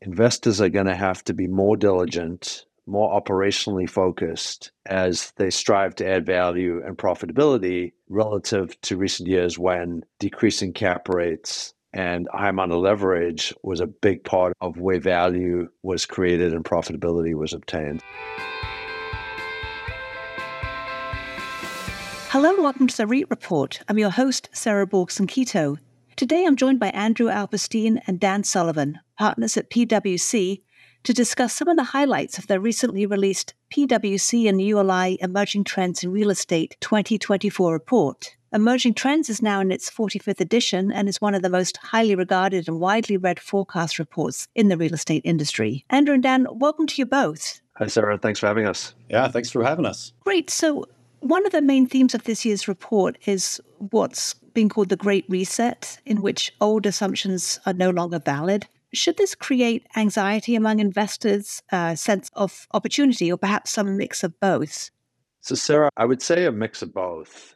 investors are going to have to be more diligent, more operationally focused as they strive to add value and profitability relative to recent years when decreasing cap rates and high amount of leverage was a big part of where value was created and profitability was obtained. Hello and welcome to the REIT Report. I'm your host, Sarah Borgson-Keto. Today I'm joined by Andrew Alperstein and Dan Sullivan, partners at PwC, to discuss some of the highlights of their recently released PwC and ULI Emerging Trends in Real Estate 2024 report. Emerging Trends is now in its 45th edition and is one of the most highly regarded and widely read forecast reports in the real estate industry. Andrew and Dan, welcome to you both. Hi, Sarah. Thanks for having us. Yeah, thanks for having us. Great. So one of the main themes of this year's report is what's being called the Great Reset, in which old assumptions are no longer valid. Should this create anxiety among investors, a sense of opportunity, or perhaps some mix of both? So, Sarah, I would say a mix of both.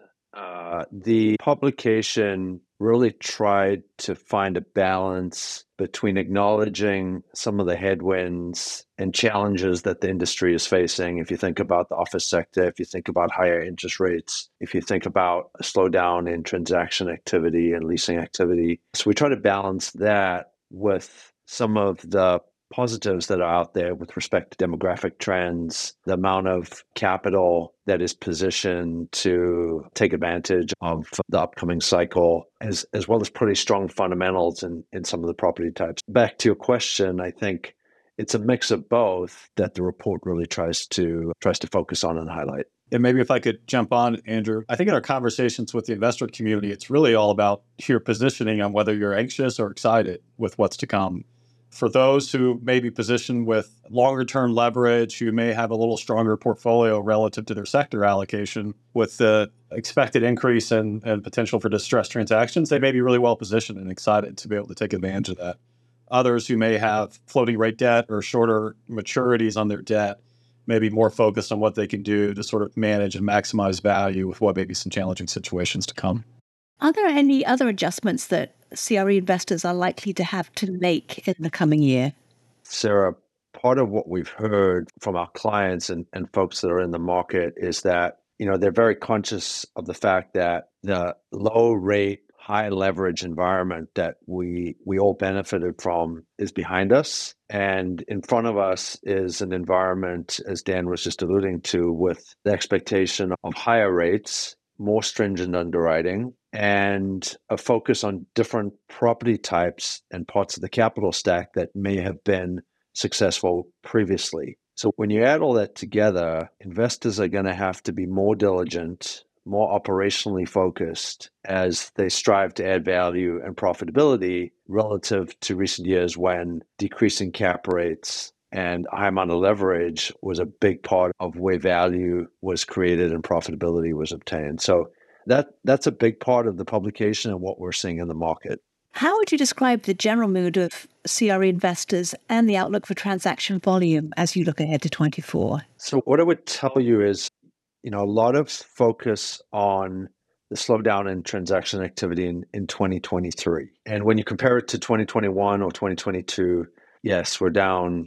The publication really tried to find a balance between acknowledging some of the headwinds and challenges that the industry is facing. If you think about the office sector, if you think about higher interest rates, if you think about a slowdown in transaction activity and leasing activity. So we try to balance that with some of the positives that are out there with respect to demographic trends, the amount of capital that is positioned to take advantage of the upcoming cycle, as well as pretty strong fundamentals in some of the property types. Back to your question, I think it's a mix of both that the report really tries to focus on and highlight. And maybe if I could jump on, Andrew, I think in our conversations with the investor community, it's really all about your positioning on whether you're anxious or excited with what's to come. For those who may be positioned with longer term leverage, who may have a little stronger portfolio relative to their sector allocation, with the expected increase and potential for distressed transactions, they may be really well positioned and excited to be able to take advantage of that. Others who may have floating rate debt or shorter maturities on their debt may be more focused on what they can do to sort of manage and maximize value with what may be some challenging situations to come. Are there any other adjustments that CRE investors are likely to have to make in the coming year? Sarah, part of what we've heard from our clients and folks that are in the market is that, they're very conscious of the fact that the low rate, high leverage environment that we all benefited from is behind us. And in front of us is an environment, as Dan was just alluding to, with the expectation of higher rates, more stringent underwriting, and a focus on different property types and parts of the capital stack that may have been successful previously. So when you add all that together, investors are going to have to be more diligent, more operationally focused as they strive to add value and profitability relative to recent years when decreasing cap rates and high amount of leverage was a big part of where value was created and profitability was obtained. So that's a big part of the publication and what we're seeing in the market. How would you describe the general mood of CRE investors and the outlook for transaction volume as you look ahead to 24? So what I would tell you is, a lot of focus on the slowdown in transaction activity in 2023. And when you compare it to 2021 or 2022, yes, we're down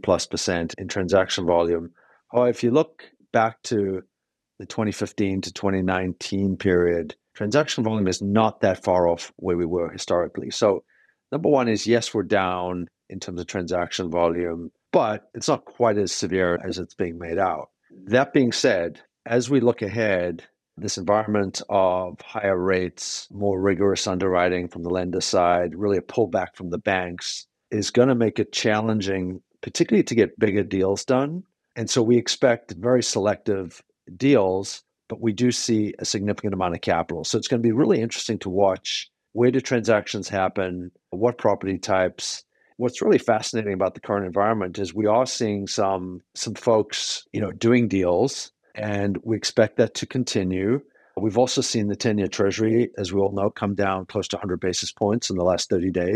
50+% in transaction volume. Or if you look back to the 2015 to 2019 period, transaction volume is not that far off where we were historically. So number one is, yes, we're down in terms of transaction volume, but it's not quite as severe as it's being made out. That being said, as we look ahead, this environment of higher rates, more rigorous underwriting from the lender side, really a pullback from the banks, is going to make it challenging, particularly to get bigger deals done. And so we expect very selective deals, but we do see a significant amount of capital. So it's going to be really interesting to watch where do transactions happen, what property types. What's really fascinating about the current environment is we are seeing some folks, doing deals, and we expect that to continue. We've also seen the 10-year Treasury, as we all know, come down close to 100 basis points in the last 30 days.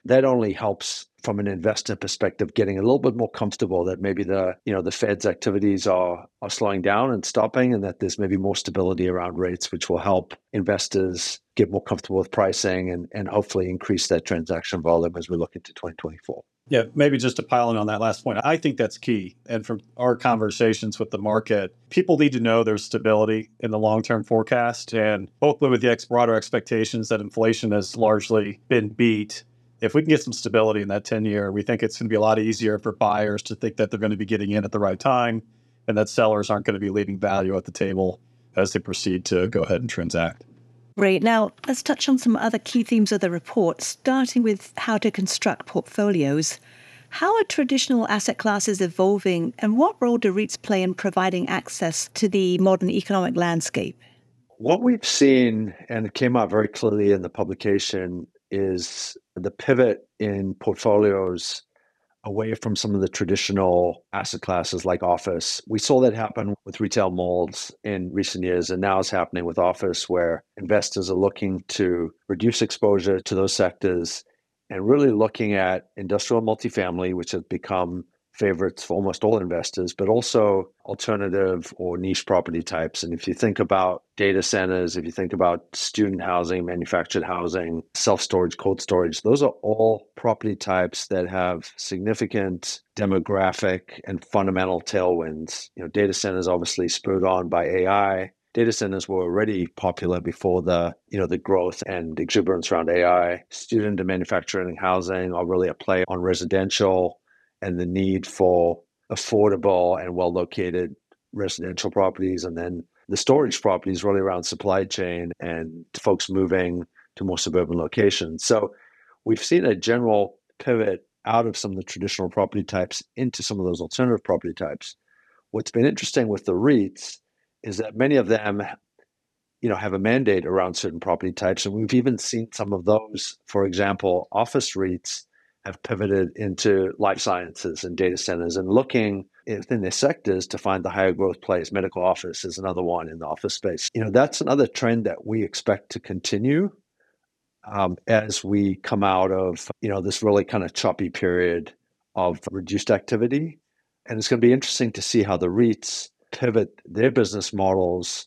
that only helps from an investor perspective, getting a little bit more comfortable that maybe the Fed's activities are slowing down and stopping, and that there's maybe more stability around rates, which will help investors get more comfortable with pricing and hopefully increase that transaction volume as we look into 2024. Yeah, maybe just to pile in on that last point, I think that's key. And from our conversations with the market, people need to know there's stability in the long-term forecast. And hopefully with the broader expectations that inflation has largely been beat, if we can get some stability in that 10-year, we think it's going to be a lot easier for buyers to think that they're going to be getting in at the right time and that sellers aren't going to be leaving value at the table as they proceed to go ahead and transact. Great. Now, let's touch on some other key themes of the report, starting with how to construct portfolios. How are traditional asset classes evolving, and what role do REITs play in providing access to the modern economic landscape? What we've seen, and it came out very clearly in the publication, is the pivot in portfolios away from some of the traditional asset classes like office. We saw that happen with retail malls in recent years, and now it's happening with office, where investors are looking to reduce exposure to those sectors and really looking at industrial multifamily, which has become favorites for almost all investors, but also alternative or niche property types. And if you think about data centers, if you think about student housing, manufactured housing, self-storage, cold storage, those are all property types that have significant demographic and fundamental tailwinds. Data centers obviously spurred on by AI. Data centers were already popular before the growth and exuberance around AI. Student and manufacturing housing are really a play on residential and the need for affordable and well-located residential properties. And then the storage properties really around supply chain and folks moving to more suburban locations. So we've seen a general pivot out of some of the traditional property types into some of those alternative property types. What's been interesting with the REITs is that many of them, have a mandate around certain property types. And we've even seen some of those, for example, office REITs have pivoted into life sciences and data centers and looking within their sectors to find the higher growth plays. Medical office is another one in the office space. That's another trend that we expect to continue as we come out of, this really kind of choppy period of reduced activity. And it's going to be interesting to see how the REITs pivot their business models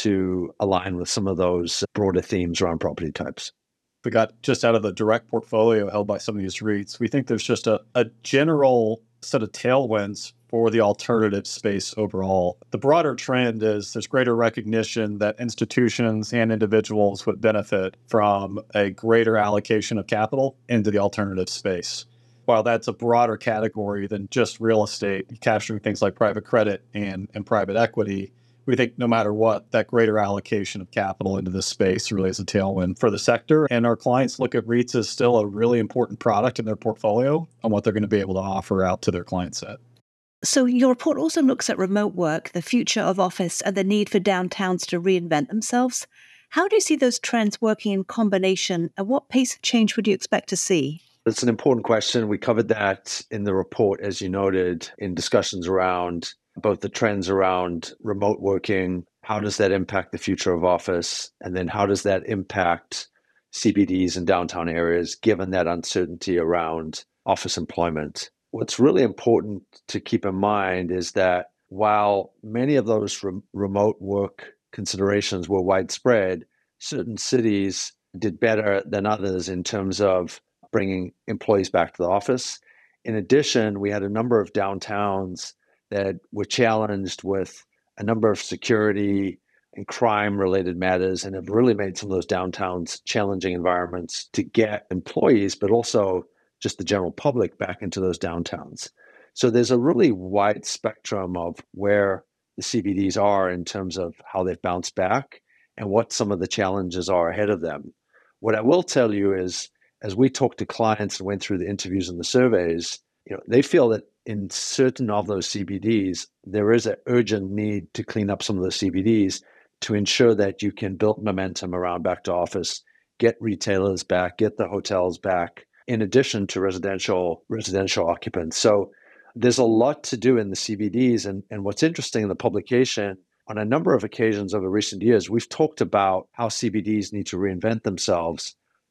to align with some of those broader themes around property types. We got just out of the direct portfolio held by some of these REITs, we think there's just a general set of tailwinds for the alternative space overall. The broader trend is there's greater recognition that institutions and individuals would benefit from a greater allocation of capital into the alternative space. While that's a broader category than just real estate, capturing things like private credit and private equity, we think no matter what, that greater allocation of capital into this space really is a tailwind for the sector. And our clients look at REITs as still a really important product in their portfolio and what they're going to be able to offer out to their client set. So your report also looks at remote work, the future of office, and the need for downtowns to reinvent themselves. How do you see those trends working in combination, and what pace of change would you expect to see? It's an important question. We covered that in the report, as you noted, in discussions around both the trends around remote working, how does that impact the future of office, and then how does that impact CBDs and downtown areas, given that uncertainty around office employment. What's really important to keep in mind is that while many of those remote work considerations were widespread, certain cities did better than others in terms of bringing employees back to the office. In addition, we had a number of downtowns that were challenged with a number of security and crime-related matters and have really made some of those downtowns challenging environments to get employees, but also just the general public back into those downtowns. So there's a really wide spectrum of where the CBDs are in terms of how they've bounced back and what some of the challenges are ahead of them. What I will tell you is, as we talked to clients and went through the interviews and the surveys, they feel that in certain of those CBDs, there is an urgent need to clean up some of the CBDs to ensure that you can build momentum around back to office, get retailers back, get the hotels back, in addition to residential occupants. So there's a lot to do in the CBDs. And what's interesting in the publication, on a number of occasions over recent years, we've talked about how CBDs need to reinvent themselves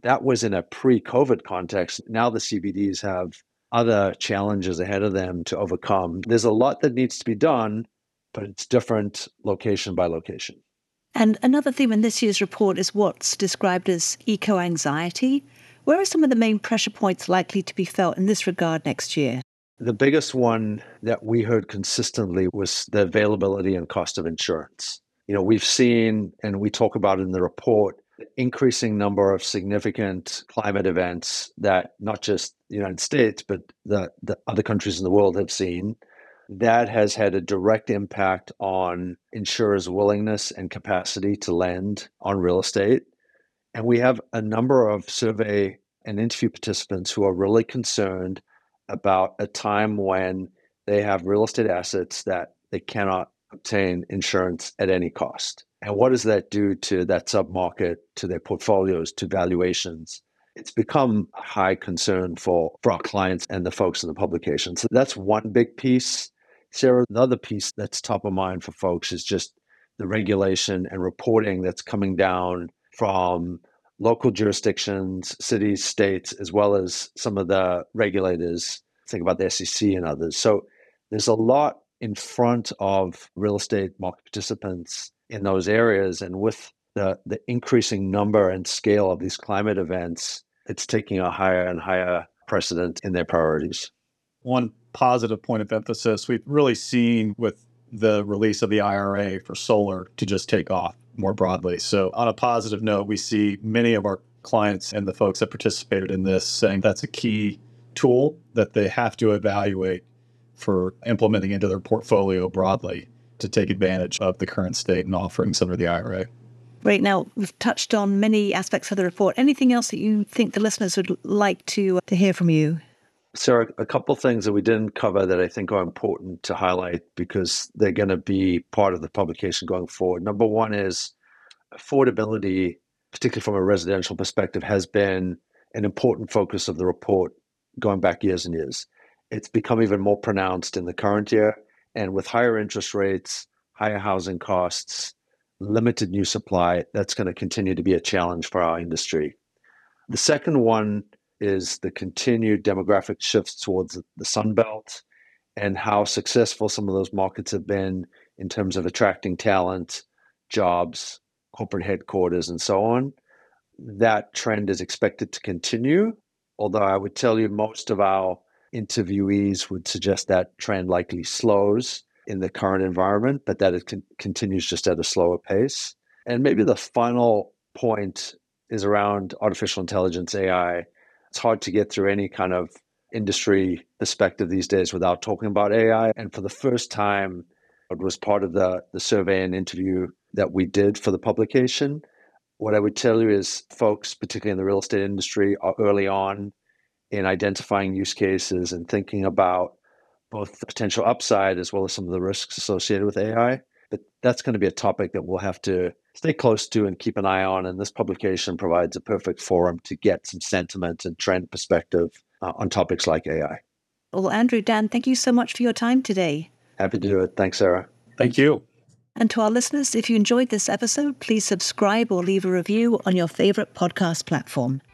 that was in a pre-COVID context. Now the CBDs have other challenges ahead of them to overcome. There's a lot that needs to be done, but it's different location by location. And another theme in this year's report is what's described as eco-anxiety. Where are some of the main pressure points likely to be felt in this regard next year? The biggest one that we heard consistently was the availability and cost of insurance. We've seen, and we talk about it in the report, the increasing number of significant climate events that not just the United States, but the other countries in the world have seen. That has had a direct impact on insurers' willingness and capacity to lend on real estate. And we have a number of survey and interview participants who are really concerned about a time when they have real estate assets that they cannot obtain insurance at any cost. And what does that do to that submarket, to their portfolios, to valuations? It's become a high concern for our clients and the folks in the publication. So that's one big piece. Sarah, another piece that's top of mind for folks is just the regulation and reporting that's coming down from local jurisdictions, cities, states, as well as some of the regulators. Think about the SEC and others. So there's a lot in front of real estate market participants in those areas. And with the increasing number and scale of these climate events, it's taking a higher and higher precedent in their priorities. One positive point of emphasis we've really seen with the release of the IRA for solar to just take off more broadly. So on a positive note, we see many of our clients and the folks that participated in this saying that's a key tool that they have to evaluate for implementing into their portfolio broadly to take advantage of the current state and offerings under the IRA. Right now, we've touched on many aspects of the report. Anything else that you think the listeners would like to hear from you? Sarah, a couple of things that we didn't cover that I think are important to highlight because they're going to be part of the publication going forward. Number one is affordability, particularly from a residential perspective, has been an important focus of the report going back years and years. It's become even more pronounced in the current year. And with higher interest rates, higher housing costs, limited new supply, that's going to continue to be a challenge for our industry. The second one is the continued demographic shifts towards the Sun Belt and how successful some of those markets have been in terms of attracting talent, jobs, corporate headquarters, and so on. That trend is expected to continue, although I would tell you most of our interviewees would suggest that trend likely slows in the current environment, but that it continues just at a slower pace. And maybe the final point is around artificial intelligence, AI. It's hard to get through any kind of industry perspective these days without talking about AI. And for the first time, it was part of the survey and interview that we did for the publication. What I would tell you is folks, particularly in the real estate industry, are early on in identifying use cases and thinking about both the potential upside as well as some of the risks associated with AI. But that's going to be a topic that we'll have to stay close to and keep an eye on. And this publication provides a perfect forum to get some sentiment and trend perspective on topics like AI. Well, Andrew, Dan, thank you so much for your time today. Happy to do it. Thanks, Sarah. Thank you. And to our listeners, if you enjoyed this episode, please subscribe or leave a review on your favorite podcast platform.